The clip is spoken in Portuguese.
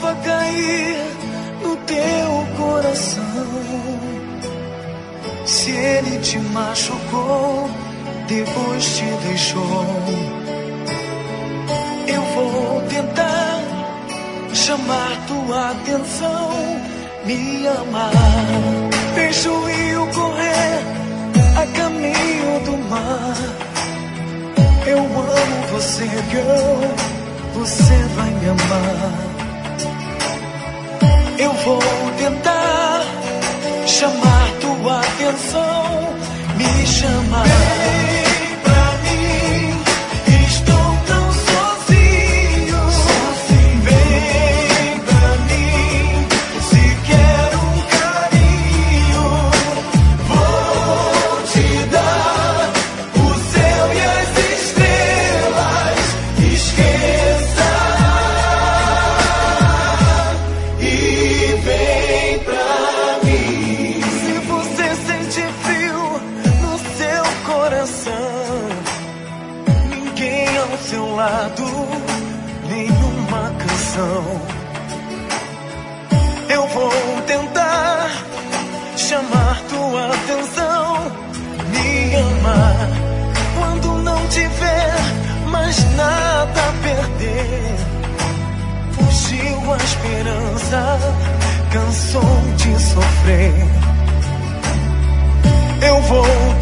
chuva cair no teu coração, se ele te machucou, depois te deixou, eu vou tentar chamar tua atenção, me amar. Deixa o rio correr a caminho do mar. Eu amo você, girl, você vai me amar. Eu vou tentar chamar tua atenção, me chamar. Vem pra mim, estou tão sozinho. Vem pra mim, se quer um carinho, vou te dar o céu e as estrelas. Esqueça e vem pra mim. Se você sente frio no seu coração, ninguém ao seu lado, nenhuma canção. Eu vou tentar chamar tua atenção, me amar. Quando não tiver mais nada a perder, fugiu a esperança, cansou de sofrer. Eu vou